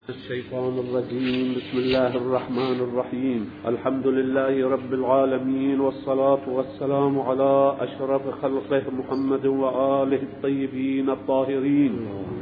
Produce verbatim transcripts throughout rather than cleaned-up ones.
الشيطان الرجيم. بسم الله الرحمن الرحيم. الحمد لله رب العالمين، والصلاة والسلام على أشرف خلقه محمد وآله الطيبين الطاهرين،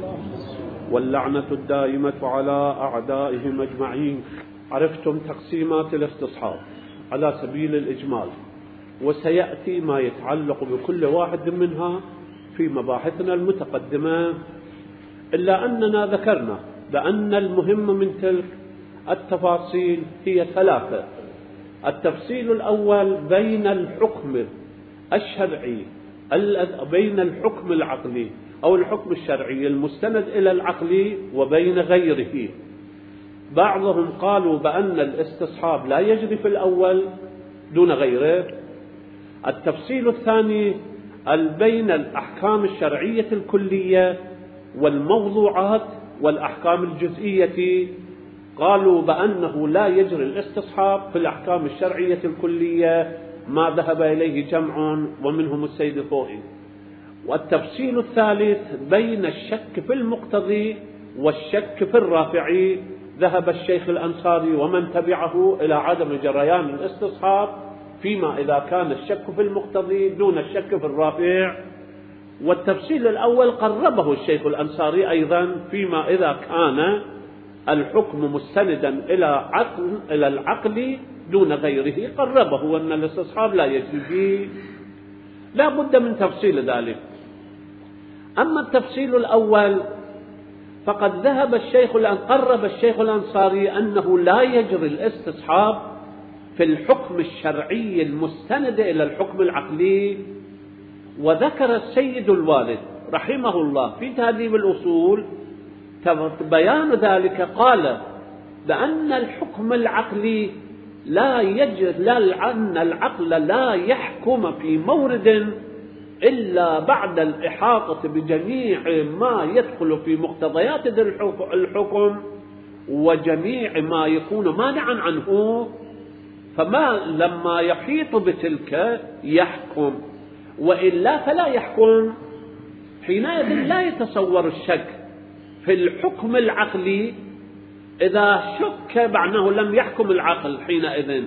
واللعنة الدائمة على أعدائهم أجمعين. عرفتم تقسيمات الاستصحاب على سبيل الإجمال، وسيأتي ما يتعلق بكل واحد منها في مباحثنا المتقدمة، إلا أننا ذكرنا لأن المهم من تلك التفاصيل هي ثلاثة. التفصيل الأول بين الحكم الشرعي بين الحكم العقلي أو الحكم الشرعي المستند إلى العقل وبين غيره. بعضهم قالوا بأن الاستصحاب لا يجري في الأول دون غيره. التفصيل الثاني بين الأحكام الشرعية الكلية والموضوعات والأحكام الجزئية. قالوا بأنه لا يجري الاستصحاب في الأحكام الشرعية الكلية، ما ذهب إليه جمع ومنهم السيد الطوئي. والتفصيل الثالث بين الشك في المقتضي والشك في الرافع، ذهب الشيخ الأنصاري ومن تبعه إلى عدم جريان الاستصحاب فيما إذا كان الشك في المقتضي دون الشك في الرافع. والتفصيل الأول قربه الشيخ الأنصاري أيضا فيما إذا كان الحكم مستندا إلى عقل إلى العقل دون غيره، قربه أن الاستصحاب لا يجري فيه، لا بد من تفصيل ذلك. أما التفصيل الأول فقد ذهب الشيخ قرب الشيخ الأنصاري أنه لا يجري الاستصحاب في الحكم الشرعي المستند إلى الحكم العقلي. وذكر السيد الوالد رحمه الله في تهذيب الأصول بيان ذلك، قال بأن الحكم العقلي لا يجري، لا أن العقل لا يحكم في مورد إلا بعد الإحاطة بجميع ما يدخل في مقتضيات الحكم وجميع ما يكون مانعا عنه، فما لما يحيط بتلك يحكم، وإلا فلا يحكم. حينئذ لا يتصور الشك في الحكم العقلي، إذا شك معناه لم يحكم العقل حينئذ.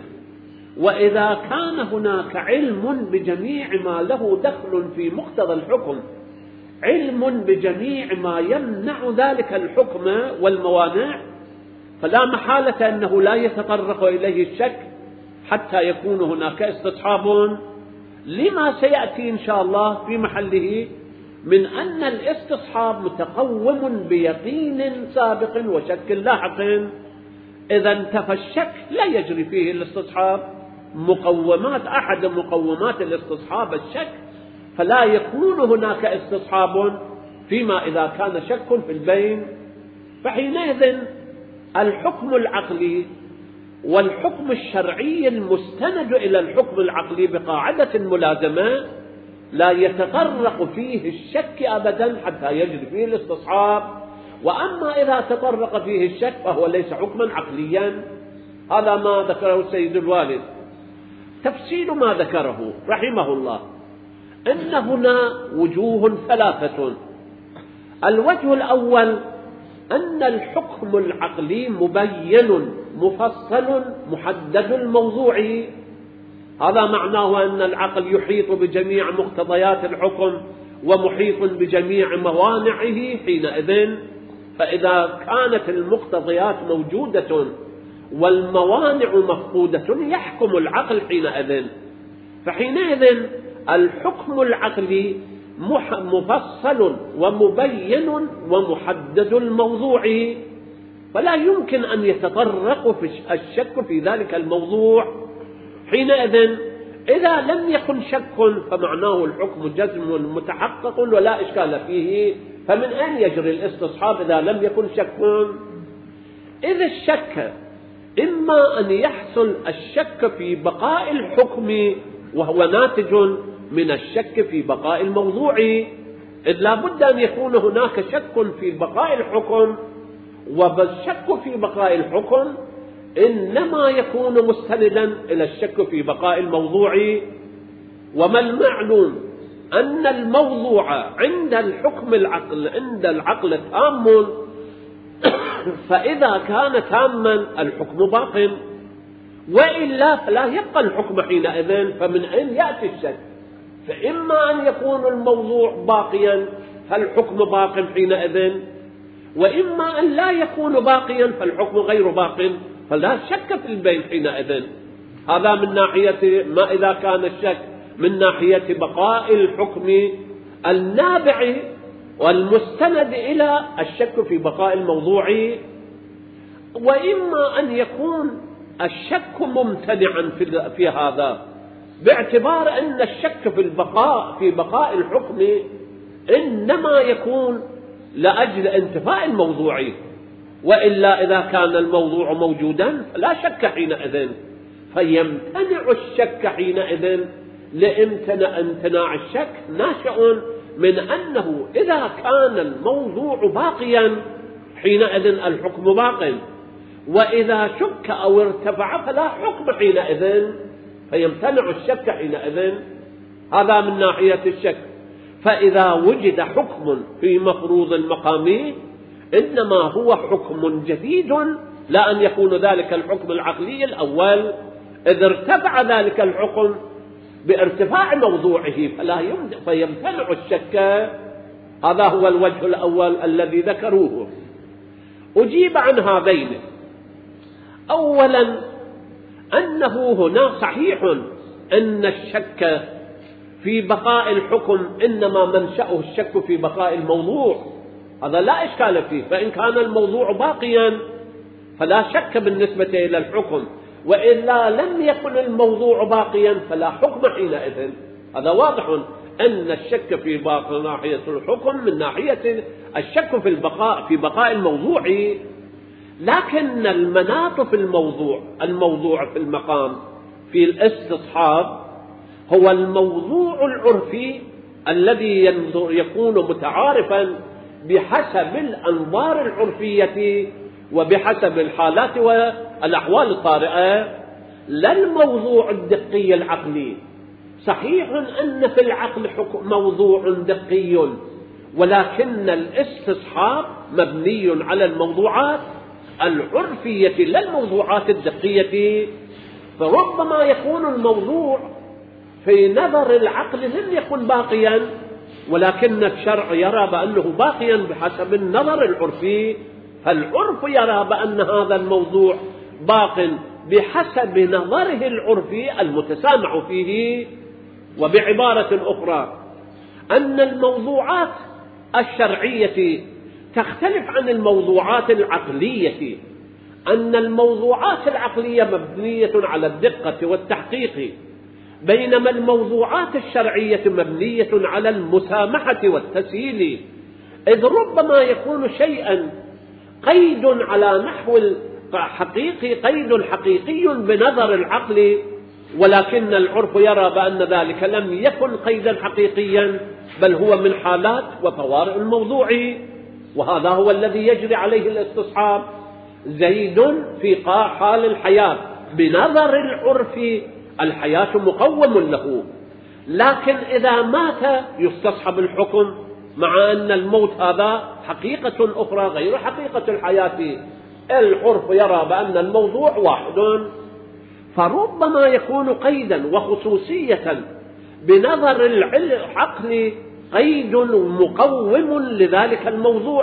وإذا كان هناك علم بجميع ما له دخل في مقتضى الحكم، علم بجميع ما يمنع ذلك الحكم والموانع، فلا محالة أنه لا يتطرق إليه الشك حتى يكون هناك استصحاب، لما سيأتي إن شاء الله في محله من أن الاستصحاب متقوم بيقين سابق وشك لاحق. إذا انتفى الشك لا يجري فيه الاستصحاب. مقومات أحد مقومات الاستصحاب الشك، فلا يكون هناك استصحاب فيما إذا كان شك في البين. فحينئذ الحكم العقلي والحكم الشرعي المستند إلى الحكم العقلي بقاعدة ملازمة لا يتطرق فيه الشك أبدا حتى يجري فيه الاستصحاب. وأما إذا تطرق فيه الشك فهو ليس حكما عقليا. هذا ما ذكره السيد الوالد. تفصيل ما ذكره رحمه الله إن هنا وجوه ثلاثة. الوجه الأول أن الحكم العقلي مبين مفصل محدد الموضوع. هذا معناه أن العقل يحيط بجميع مقتضيات الحكم ومحيط بجميع موانعه حينئذ. فإذا كانت المقتضيات موجودة والموانع مفقودة يحكم العقل حينئذ. فحينئذ الحكم العقلي مفصل ومبين ومحدد الموضوع، فلا يمكن أن يتطرق في الشك في ذلك الموضوع. حينئذ إذا لم يكن شك فمعناه الحكم جزم متحقق ولا إشكال فيه، فمن أين يجري الاستصحاب إذا لم يكن شك؟ إذا الشك إما أن يحصل الشك في بقاء الحكم وهو ناتج من الشك في بقاء الموضوع، إذ لا بد أن يكون هناك شك في بقاء الحكم، وبالشك في بقاء الحكم إنما يكون مستندا إلى الشك في بقاء الموضوع. وما المعلوم أن الموضوع عند الحكم العقل عند العقل تام فإذا كان تاما الحكم باق، وإلا فلا يبقى الحكم حينئذ. فمن أين يأتي الشك؟ فإما أن يكون الموضوع باقيا فالحكم باق حينئذ، وإما أن لا يكون باقيا فالحكم غير باق، فلا شك في البين حينئذ. هذا من ناحية ما إذا كان الشك من ناحية بقاء الحكم النابع والمستند إلى الشك في بقاء الموضوع، وإما أن يكون الشك ممتنعا في هذا، باعتبار أن الشك في البقاء في بقاء الحكم إنما يكون لأجل انتفاء الموضوع، وإلا إذا كان الموضوع موجودا فلا شك حينئذ، فيمتنع الشك حينئذ. لامتناع امتناع الشك ناشئ من أنه إذا كان الموضوع باقيا حينئذ الحكم باق، وإذا شك أو ارتفع فلا حكم حينئذ، فيمتنع الشك حينئذ. هذا من ناحية الشك. فإذا وجد حكم في مفروض المقام إنما هو حكم جديد، لا أن يكون ذلك الحكم العقلي الأول، إذا ارتفع ذلك الحكم بارتفاع موضوعه فلا فيمتنع الشك. هذا هو الوجه الأول الذي ذكروه. أجيب عن هذين. أولا أنه هنا صحيح أن الشك في بقاء الحكم إنما منشأه الشك في بقاء الموضوع، هذا لا إشكال فيه. فإن كان الموضوع باقيا فلا شك بالنسبة إلى الحكم، وإلا لم يكن الموضوع باقيا فلا حكم حينئذ. هذا واضح أن الشك في باقي ناحية الحكم من ناحية الشك في البقاء في بقاء الموضوع. لكن المناط في الموضوع الموضوع في المقام في الاستصحاب هو الموضوع العرفي الذي يكون متعارفا بحسب الأنظار العرفية وبحسب الحالات والأحوال الطارئة، لا الموضوع الدقي العقلي. صحيح أن في العقل موضوع دقي، ولكن الاستصحاب مبني على الموضوعات العرفية لا الموضوعات الدقية. فربما يكون الموضوع في نظر العقل لم يكن باقيا، ولكن الشرع يرى بأنه باقيا بحسب النظر العرفي، فالعرف يرى بأن هذا الموضوع باق بحسب نظره العرفي المتسامع فيه. وبعبارة أخرى أن الموضوعات الشرعية تختلف عن الموضوعات العقلية، أن الموضوعات العقلية مبنية على الدقة والتحقيق، بينما الموضوعات الشرعية مبنية على المسامحة والتسهيل. إذ ربما يكون شيئا قيد على نحو الحقيقي، قيد حقيقي بنظر العقل، ولكن العرف يرى بأن ذلك لم يكن قيدا حقيقيا، بل هو من حالات وطوارئ الموضوع. وهذا هو الذي يجري عليه الاستصحاب. زيد في حال الحياة بنظر العرف الحياة مقوم له، لكن إذا مات يستصحب الحكم، مع أن الموت هذا حقيقة أخرى غير حقيقة الحياة. العرف يرى بأن الموضوع واحد، فربما يكون قيدا وخصوصية بنظر العقل، قيد مقوم لذلك الموضوع،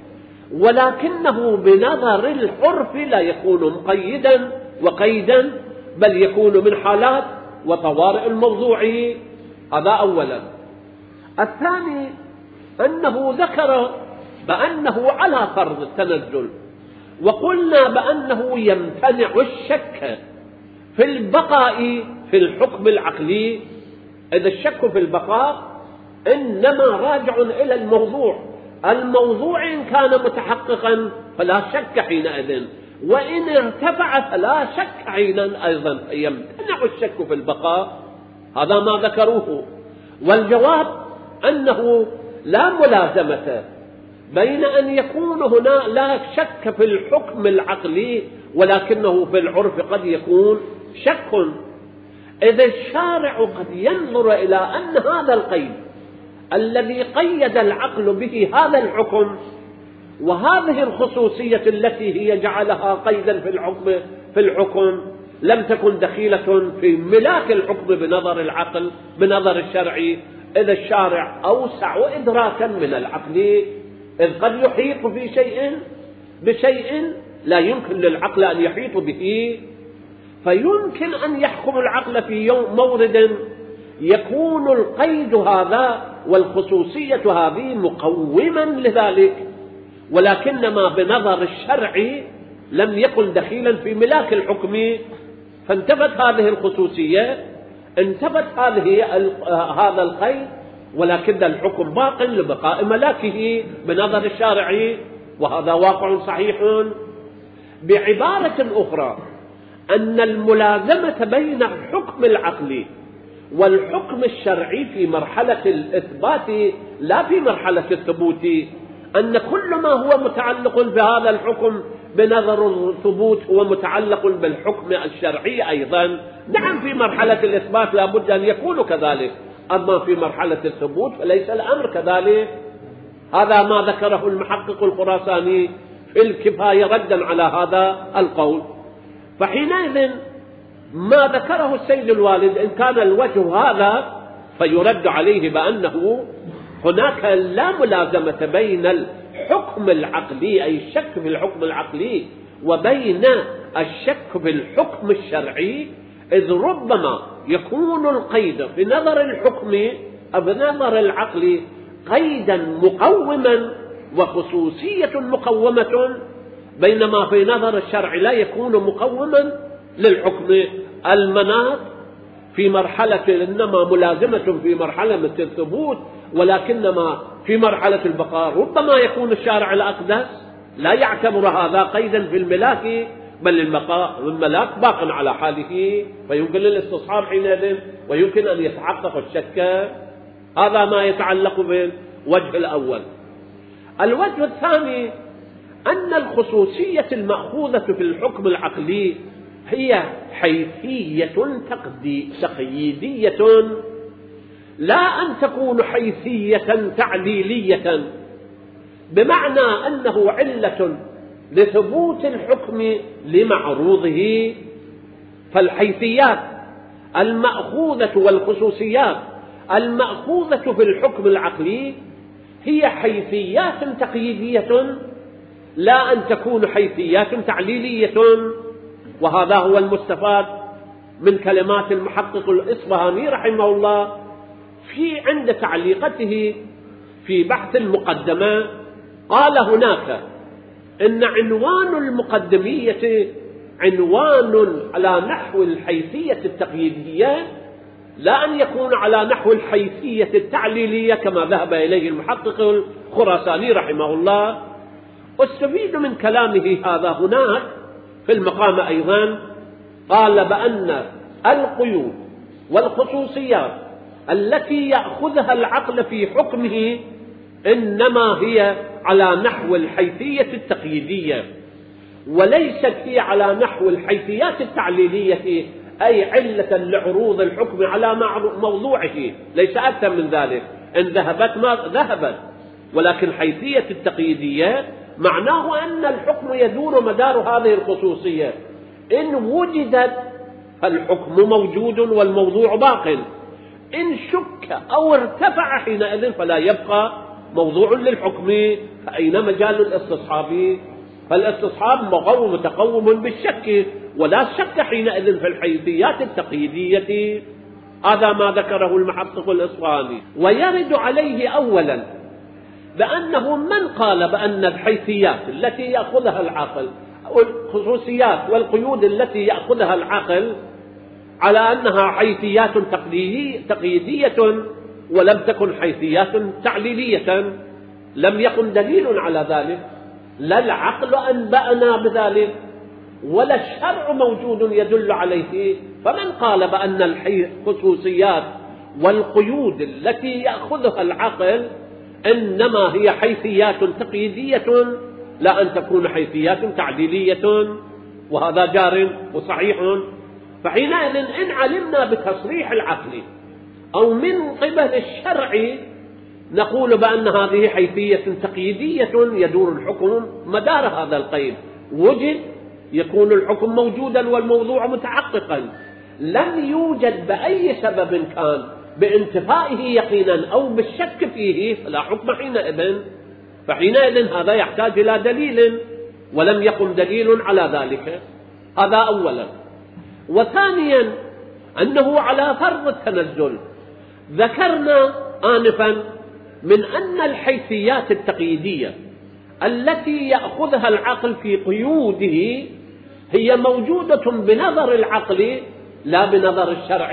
ولكنه بنظر العرف لا يكون مقيدا وقيدا، بل يكون من حالات وطوارئ الموضوع. هذا أولا. الثاني أنه ذكر بأنه على فرض التنزل، وقلنا بأنه يمتنع الشك في البقاء في الحكم العقلي. إذا الشك في البقاء إنما راجع إلى الموضوع، الموضوع إن كان متحققا فلا شك حينئذ، وإن ارتفع فلا شك حينا أيضا، يمتنع الشك في البقاء. هذا ما ذكروه. والجواب أنه لا ملازمة بين أن يكون هنا لا شك في الحكم العقلي ولكنه في العرف قد يكون شك. إذا الشارع قد ينظر إلى أن هذا القيد الذي قيد العقل به هذا الحكم وهذه الخصوصية التي هي جعلها قيدا في الحكم في الحكم لم تكن دخيلة في ملاك الحكم بنظر العقل بنظر الشرعي، إذا الشارع أوسع إدراكا من العقل، إذ قد يحيط في شيء بشيء لا يمكن للعقل أن يحيط به، فيمكن أن يحكم العقل في مورد يكون القيد هذا والخصوصية هذه مقوما لذلك، ولكنما بنظر الشرع لم يكن دخيلا في ملاك الحكم، فانتفت هذه الخصوصية، انتفت هذه هذا القيد، ولكن الحكم باق لبقاء ملاكه بنظر الشارع، وهذا واقع صحيح. بعبارة أخرى، أن الملازمة بين الحكم العقلي والحكم الشرعي في مرحلة الإثبات لا في مرحلة الثبوت، أن كل ما هو متعلق بهذا الحكم بنظر الثبوت هو متعلق بالحكم الشرعي أيضا. نعم في مرحلة الإثبات لا بد أن يكون كذلك، أما في مرحلة الثبوت فليس الأمر كذلك. هذا ما ذكره المحقق الخراساني في الكفاية ردا على هذا القول. فحينئذ ما ذكره السيد الوالد إن كان الوجه هذا فيرد عليه بأنه هناك لا ملازمة بين الحكم العقلي أي الشك في الحكم العقلي وبين الشك في الحكم الشرعي، إذ ربما يكون القيد في نظر الحكم أو بنظر العقل قيدا مقوما وخصوصية مقومة، بينما في نظر الشرع لا يكون مقوما للحكم. المناط في مرحلة إنما ملازمة في مرحلة الثبوت، ولكنما في مرحلة البقاء ربما يكون الشارع الأقدس لا يعتبر هذا قيدا في الملاك، بل المقاء والملاك باق على حاله، فيمكن الاستصحاب حينئذ ويمكن أن يتحقق الشك. هذا ما يتعلق بالوجه الأول. الوجه الثاني أن الخصوصية المأخوذة في الحكم العقلي هي حيثية تقييدية، لا أن تكون حيثية تعليلية، بمعنى أنه علة لثبوت الحكم لمعروضه. فالحيثيات المأخوذة والخصوصيات المأخوذة في الحكم العقلي هي حيثيات تقييدية، لا أن تكون حيثيات تعليلية. وهذا هو المستفاد من كلمات المحقق الإصبهاني رحمه الله في عند تعليقته في بحث المقدمة. قال هناك إن عنوان المقدمية عنوان على نحو الحيثية التقييدية، لا أن يكون على نحو الحيثية التعليلية كما ذهب إليه المحقق الخراساني رحمه الله. واستفيد من كلامه هذا هناك في المقام أيضا. قال بأن القيود والخصوصيات التي يأخذها العقل في حكمه إنما هي على نحو الحيثية التقييدية، وليست هي على نحو الحيثيات التعليلية أي علة لعروض الحكم على موضوعه، ليس أكثر من ذلك. إن ذهبت ما ذهبت، ولكن حيثية التقييدية معناه أن الحكم يدور مدار هذه الخصوصية، إن وجدت فالحكم موجود والموضوع باق، إن شك أو ارتفع حينئذ فلا يبقى موضوع للحكم، فأين مجال الاستصحاب؟ فالاستصحاب مقوم متقوم بالشك، ولا شك حينئذ في الحيثيات التقييدية. هذا ما ذكره المحقق الإصبهاني. ويرد عليه أولا بأنه من قال بأن الحيثيات التي يأخذها العقل أو الخصوصيات والقيود التي يأخذها العقل على أنها حيثيات تقييدية ولم تكن حيثيات تعليلية، لم يكن دليل على ذلك، لا العقل أنبأنا بذلك ولا الشرع موجود يدل عليه. فمن قال بأن الخصوصيات والقيود التي يأخذها العقل إنما هي حيثيات تقييدية لا أن تكون حيثيات تعديلية، وهذا جار وصحيح. فحينئذ إن علمنا بتصريح العقل أو من قبل الشرع نقول بأن هذه حيثية تقييدية يدور الحكم مدار هذا القيد، وجد يكون الحكم موجودا والموضوع متحققا، لم يوجد بأي سبب كان بانتفائه يقينا أو بالشك فيه فلا حكم حينئذ، فحينئذ هذا يحتاج إلى دليل ولم يقم دليل على ذلك. هذا أولا. وثانيا أنه على فرض التنزل ذكرنا آنفا من أن الحيثيات التقييدية التي يأخذها العقل في قيوده هي موجودة بنظر العقل لا بنظر الشرع،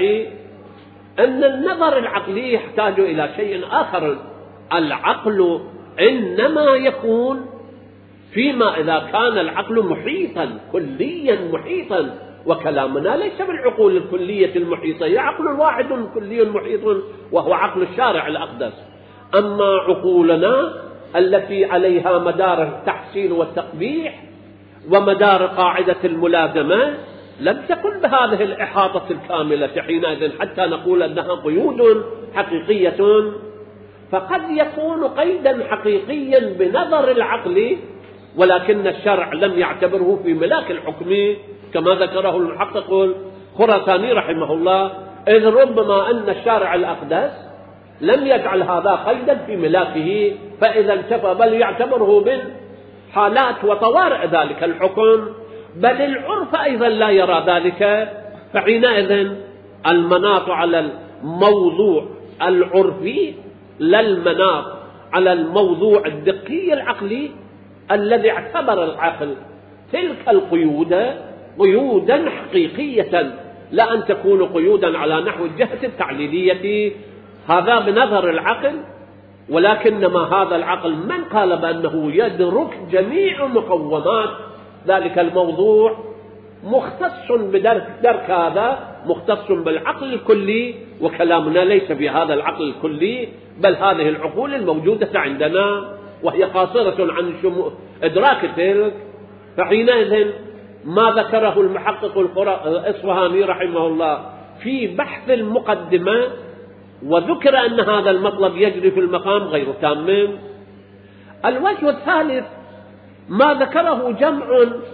أن النظر العقلي يحتاج إلى شيء آخر. العقل إنما يكون فيما إذا كان العقل محيطا كليا محيطا، وكلامنا ليس بالعقول الكلية المحيطة، هي عقل واحد كلي محيط وهو عقل الشارع الأقدس. أما عقولنا التي عليها مدار التحسين والتقبيح ومدار قاعدة الملازمة لم تكن بهذه الإحاطة الكاملة حينئذ حتى نقول أنها قيود حقيقية، فقد يكون قيدا حقيقيا بنظر العقل ولكن الشرع لم يعتبره في ملاك الحكم كما ذكره المحقق الخراساني رحمه الله، إذ ربما أن الشارع الأقدس لم يجعل هذا قيدا في ملاكه فإذا انتفى، بل يعتبره من حالات وطوارئ ذلك الحكم، بل العرف أيضا لا يرى ذلك. فحينئذ المناط على الموضوع العرفي لا المناط على الموضوع الدقي العقلي الذي اعتبر العقل تلك القيود قيودا حقيقية لا أن تكون قيودا على نحو الجهة التعليلية، هذا بنظر العقل. ولكنما هذا العقل من قال بأنه يدرك جميع مقومات ذلك الموضوع مختص بدرك درك هذا مختص بالعقل الكلي، وكلامنا ليس في هذا العقل الكلي بل هذه العقول الموجودة عندنا وهي قاصرة عن إدراك تلك. فحينئذ ما ذكره المحقق الإصفهاني رحمه الله في بحث المقدمة وذكر أن هذا المطلب يجري في المقام غير تام. الوجه الثالث ما ذكره جمع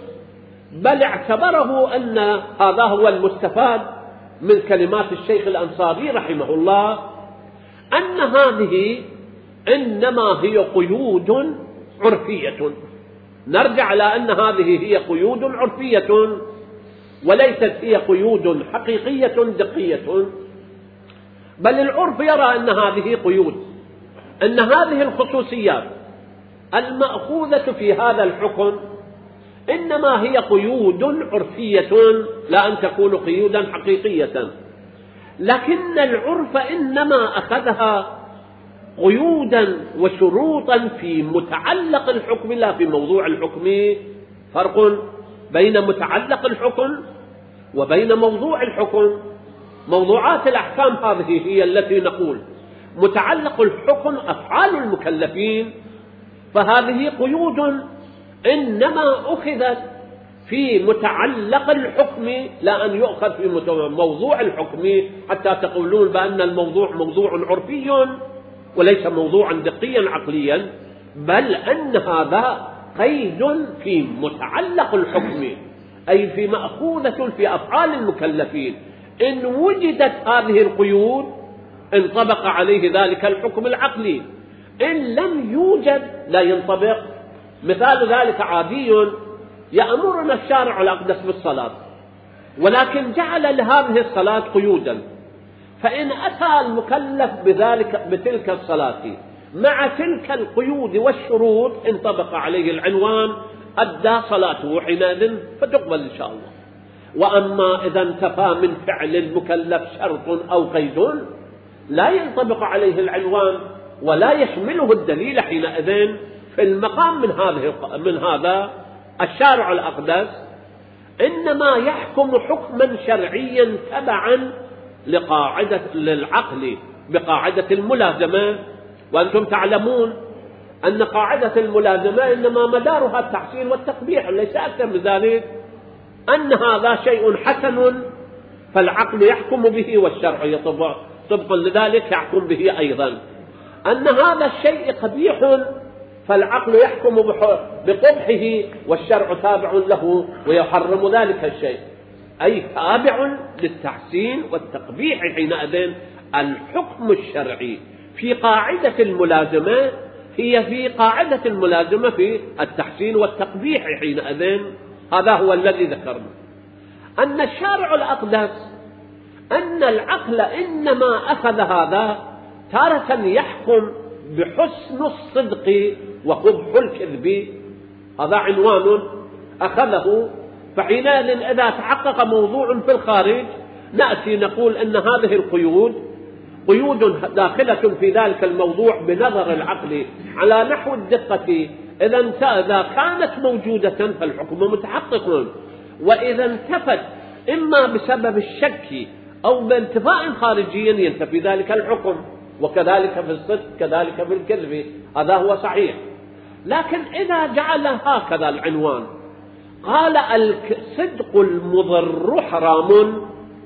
بل اعتبره أن هذا هو المستفاد من كلمات الشيخ الأنصاري رحمه الله، أن هذه إنما هي قيود عرفية. نرجع على أن هذه هي قيود عرفية وليست هي قيود حقيقية دقية، بل العرف يرى أن هذه قيود، أن هذه الخصوصيات المأخوذة في هذا الحكم إنما هي قيود عرفية لا أن تكون قيودا حقيقية، لكن العرف إنما أخذها قيودا وشروطا في متعلق الحكم لا في موضوع الحكم. فرق بين متعلق الحكم وبين موضوع الحكم. موضوعات الأحكام هذه هي التي نقول متعلق الحكم أفعال المكلفين، فهذه قيود إنما أخذت في متعلق الحكم لا أن يؤخذ في موضوع الحكم حتى تقولون بأن الموضوع موضوع عرفي وليس موضوعا دقيا عقليا، بل أن هذا قيد في متعلق الحكم أي في مأخوذة في أفعال المكلفين. إن وجدت هذه القيود انطبق عليه ذلك الحكم العقلي، إن لم يوجد لا ينطبق. مثال ذلك عادي، يأمرنا الشارع الأقدس بالصلاة ولكن جعل لهذه الصلاة قيودا، فإن أتى المكلف بذلك بتلك الصلاة مع تلك القيود والشروط انطبق عليه العنوان أدى صلاته حينئذ فتقبل إن شاء الله. وأما إذا انتفى من فعل المكلف شرط أو قيد لا ينطبق عليه العنوان ولا يشمله الدليل حينئذ في المقام من هذه من هذا الشارع الأقدس إنما يحكم حكما شرعيا تبعا لقاعدة للعقل بقاعدة الملازمة. وأنتم تعلمون أن قاعدة الملازمة إنما مدارها التحسين والتقبيح ليس أكثر من ذلك، أن هذا شيء حسن فالعقل يحكم به والشرع طبقا لذلك يحكم به أيضا. أن هذا الشيء قبيح فالعقل يحكم بقبحه والشرع تابع له ويحرم ذلك الشيء، أي تابع للتحسين والتقبيح. حينئذ الحكم الشرعي في قاعدة الملازمة هي في قاعدة الملازمة في التحسين والتقبيح. حينئذ هذا هو الذي ذكرنا، أن الشارع الأقدس أن العقل إنما أخذ هذا تارة يحكم بحسن الصدق وقبح الكذب، هذا عنوان أخذه. فحينئذ إذا تحقق موضوع في الخارج نأتي نقول أن هذه القيود قيود داخلة في ذلك الموضوع بنظر العقل على نحو الدقة. إذا كانت موجودة فالحكم متحقق، وإذا انتفت إما بسبب الشك أو بانتفاء خارجي ينتفي ذلك الحكم، وكذلك في الصدق كذلك في الكذب، هذا هو صحيح. لكن إذا جعل هكذا العنوان قال الصدق المضر حرام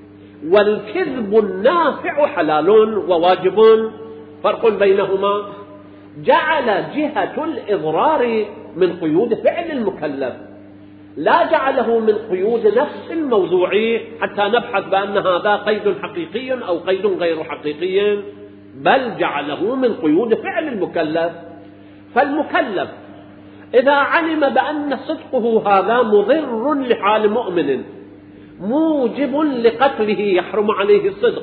والكذب النافع حلال وواجب، فرق بينهما، جعل جهة الإضرار من قيود فعل المكلف، لا جعله من قيود نفس الموضوع حتى نبحث بأن هذا قيد حقيقي أو قيد غير حقيقي، بل جعله من قيود فعل المكلف. فالمكلف إذا علم بأن صدقه هذا مضر لحال مؤمن موجب لقتله يحرم عليه الصدق،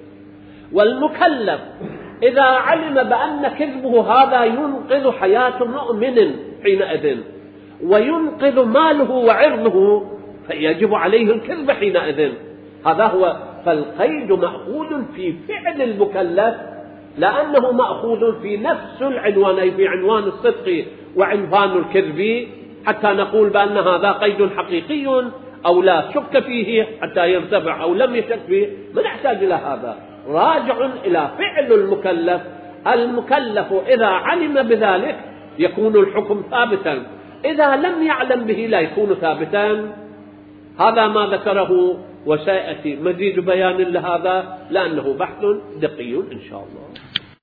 والمكلف إذا علم بأن كذبه هذا ينقذ حياة مؤمن حينئذ وينقذ ماله وعرضه فيجب عليه الكذب حينئذ. هذا هو، فالقيد مأخوذ في فعل المكلف لأنه مأخوذ في نفس العنوان، في عنوان الصدق وعنوان الكذب، حتى نقول بأن هذا قيد حقيقي أو لا شك فيه حتى يرتفع أو لم يشك فيه، ما نحتاج إلى هذا، راجع إلى فعل المكلف. المكلف إذا علم بذلك يكون الحكم ثابتا، إذا لم يعلم به لا يكون ثابتا. هذا ما ذكره، وسيأتي مزيد بيان لهذا لأنه بحث دقيق إن شاء الله.